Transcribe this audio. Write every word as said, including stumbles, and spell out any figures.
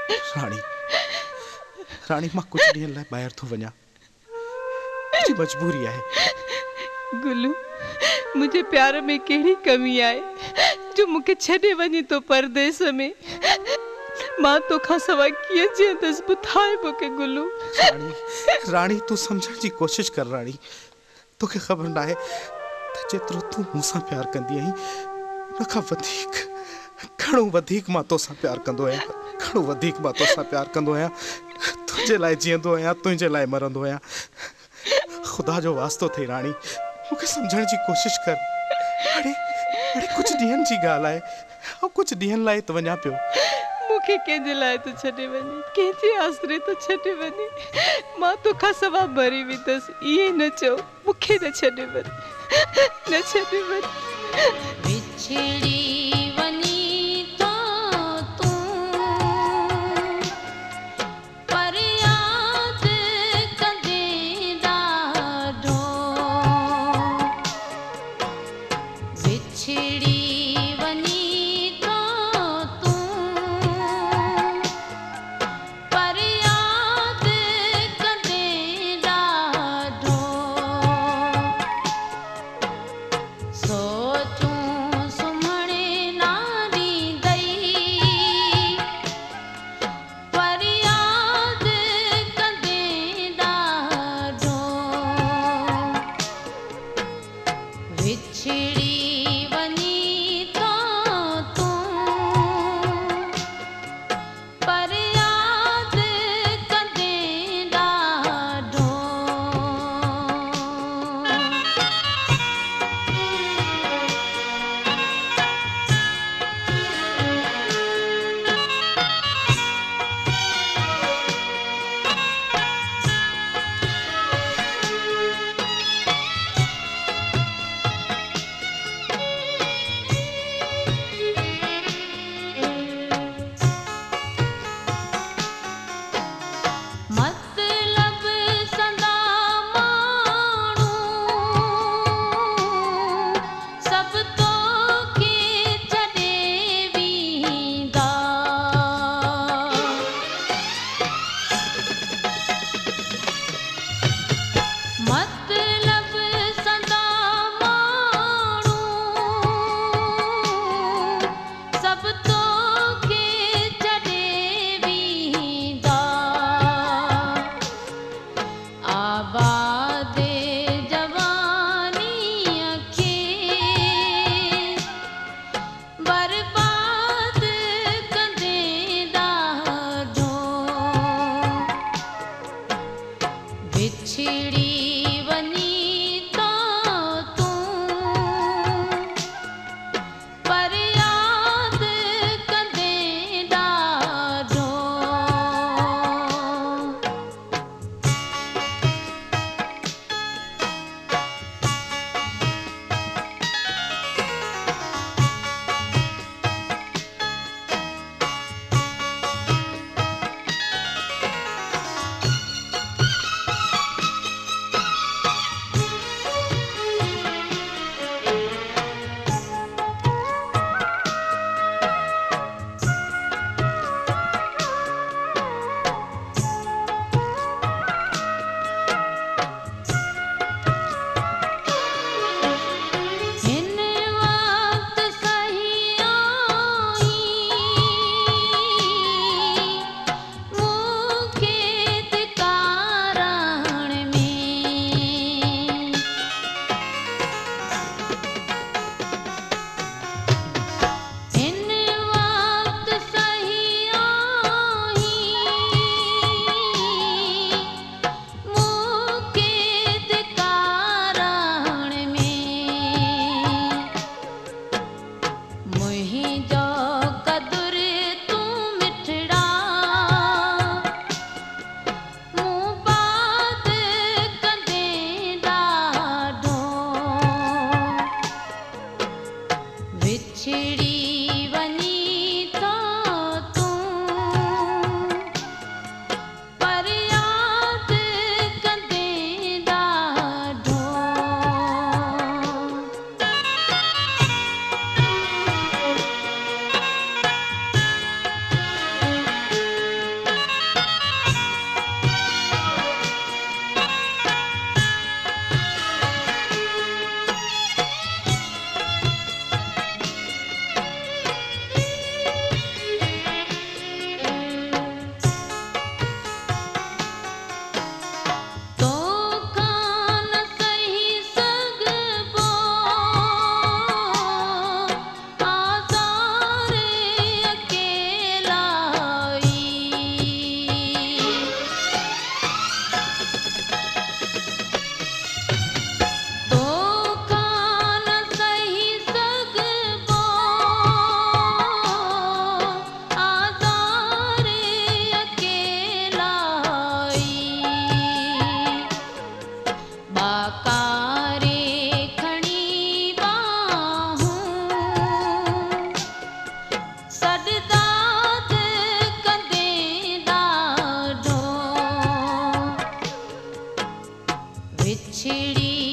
राणी राणी मां कुछ ॾींहंनि लाइ ॿाहिरि थो वञा, मुंहिंजी मजबूरी आहे। गुलू, मुझे प्यार में कहिड़ी कमी आहे जो मूंखे छॾे वञे तो परदेस में। मां तोखां सवाइ कीअं जीअंदसि ॿुधाए मूंखे गुलू। राणी राणी तूं सम्झण जी कोशिश कर राणी। तोखे ख़बर न आहे त जेतिरो तूं मूंसां प्यार कंदी आहीं उनखां वधीक घणो वधीक मां तोसां प्यार कंदो आहियां, घणो वधीक मां तोसां प्यार कंदो आहियां। तुंहिंजे लाइ जीअंदो आहियां, तुंहिंजे लाइ मरंदो आहियां। ख़ुदा जो वास्तो थई राणी, मूंखे सम्झण जी कोशिश कर। अड़े अड़े कुछ ॾींहंनि जी ॻाल्हि आहे, ऐं कुछ ॾींहंनि लाइ त वञा पियो। मूंखे कंहिंजे लाइ तो छॾे वञे, कंहिंजे आसरे तो छॾे वञे। मां तोखां सवाइ मरी वेंदसि, ईअं न चओ। मूंखे न छॾे वञ, न छॾे वञ। बिछड़ी वनी तो तूं पर याद कंदे ॾाढो। बिछड़ी वनी तो तूं पर याद कंदे ॾाढो। सोचूं सुम्हणे बिगड़ी